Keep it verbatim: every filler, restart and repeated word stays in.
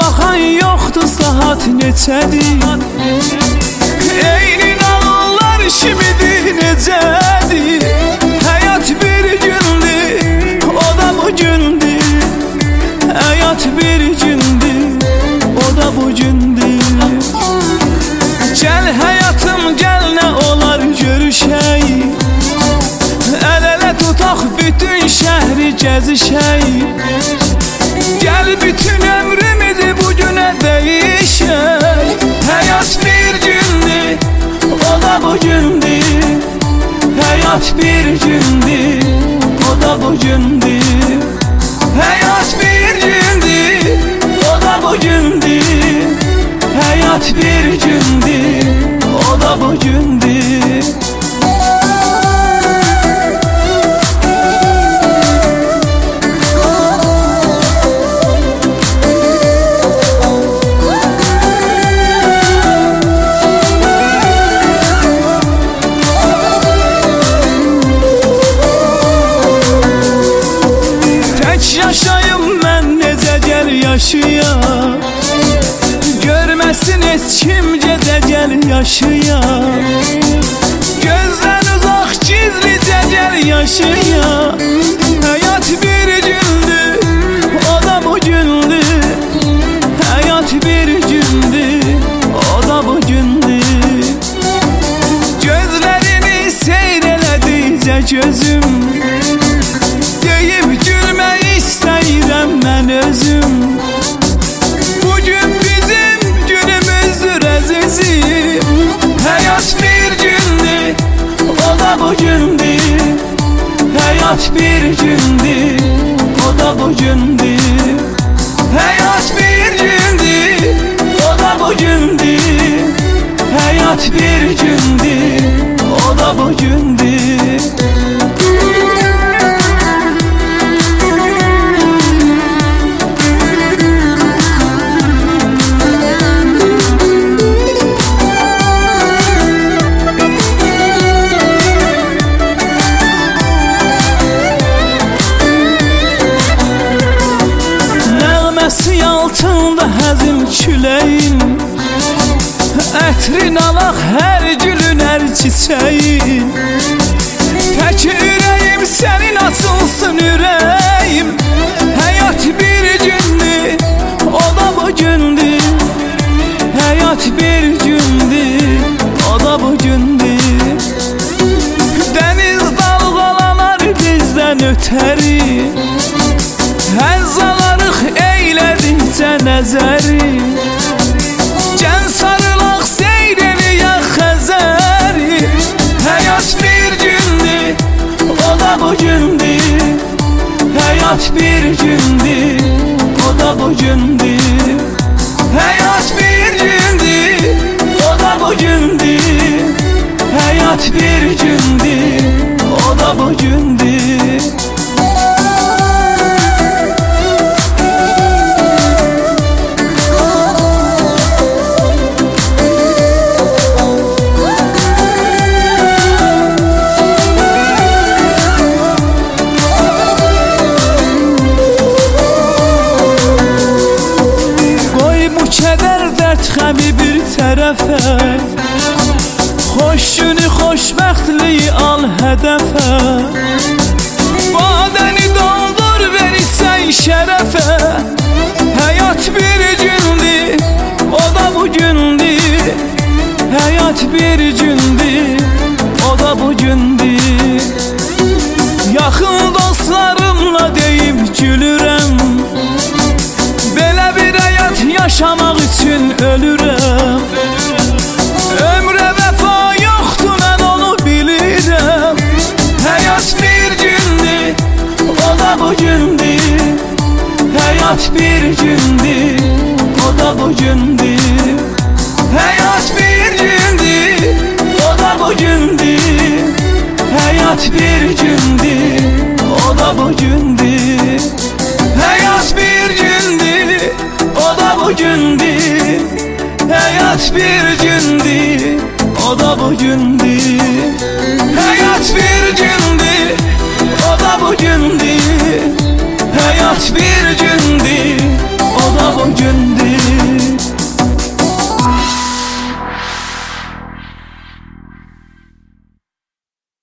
baxan yoxdur saat neçədir. Eyni nağıllar kimidir necədir. Həyat bir gündür, o da bu gündür. Həyat bir gündür, o da bu gündür. Gəl həyatım gəl nə olar görüşək. Əl-ələ tutaq bütün şəhri gəzişək. Gəl bütün ömrümüzü bugünə dəyişək. Həyat bir gündür, o da bu gündür. Həyat bir gündür, o da bu gündür. Həyat bir gündür, o da bu gündür. Həyat bir gündür, o da bu gündür. Yaşayım mən necə gəl yaşaya. Görməsin heç kim gecə gəl yaşaya. Gözdən uzaq gizlicə gəl yaşaya. Həyat bir gündür, o da bu gündür. Həyat bir gündür, o da bu gündür. Gözlərimi seyr elədikcə gözüm deyib gülmək istəyirəm mən özüm. Bugün bizim günümüzdür əzizim. Həyat bir gündür, o da bu gündür. Həyat bir gündür, o da bu gündür. Həyat bir gündür, o da bu gündür. Həyat bir gündür, o da bu gündür. Altında həzin küləyin, ətrin alaq hər gülün hər çiçəyin. Tək ürəyim sənin açılsın ürəyim. Həyat bir gündür, o da bu gündür. Həyat bir gündür, o da bu gündür. Dəniz dalğalanar bizdən ötəri. Həzz alarıq eylədikcə nəzəri. Gən sarılaq seyr eləyək Xəzəri. Həyat bir gündür, o da bu gündür. Həyat bir gündür, o da bu gündür. Həyat bir gündür, o da bu gündür. Həyat bir gündür, o da bu gündür. Xəmi bir tərəfə, xoş günü xoşbəxtliyi al hədəfə. Badəni doldur verirsən şərəfə. Həyat bir gündür, o da bu gündür. Həyat bir gündür, o da bu gündür. Yaxın dostlarımla deyib gülürəm. Belə bir həyat yaşamaq üçün ölürəm. Ömrə vəfa yoxdur, mən onu bilirəm. Həyat bir gündür, o da bu gündür. Həyat bir gündür, o da bu gündür. Həyat bir gündür, o da bu gündür. Həyat bir gündür, o da bu gündür. Həyat bir gündür, o da bu gündür. Həyat bir gündür, o da bu gündür. Həyat bir gündür, o da bu gündür. Hayat bir gündü, o da bugün.